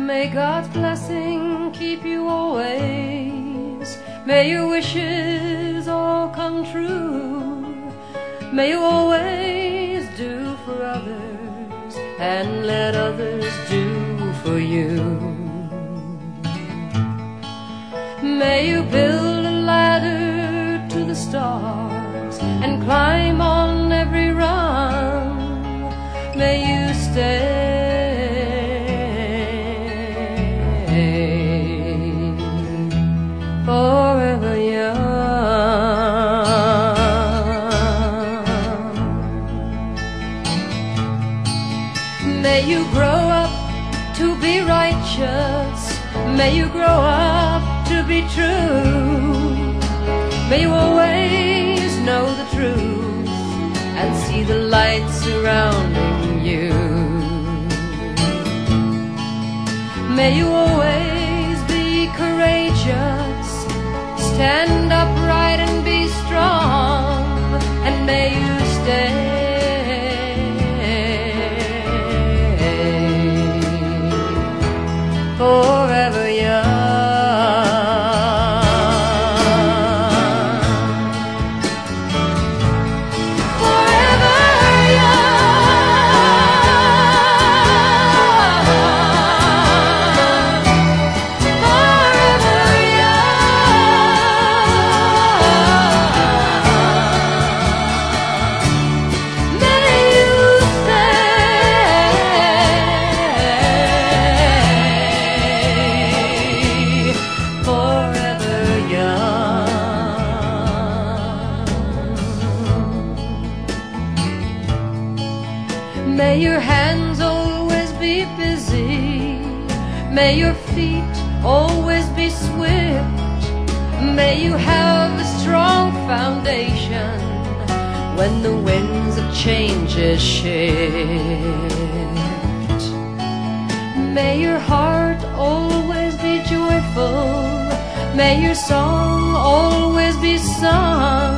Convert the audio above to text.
May God's blessing keep you always. May your wishes all come true. May you always do for others and let others do for you. May you build a ladder to the stars and climb on every rung. May you stay forever young. May you grow up to be righteous. May you grow up to be true. May you always know the truth and see the light surrounding you. May you always be courageous, stand upright and be strong, and may you stay forever young. May your hands always be busy. May your feet always be swift. May you have a strong foundation when the winds of change shift. May your heart always be joyful. May your song always be sung.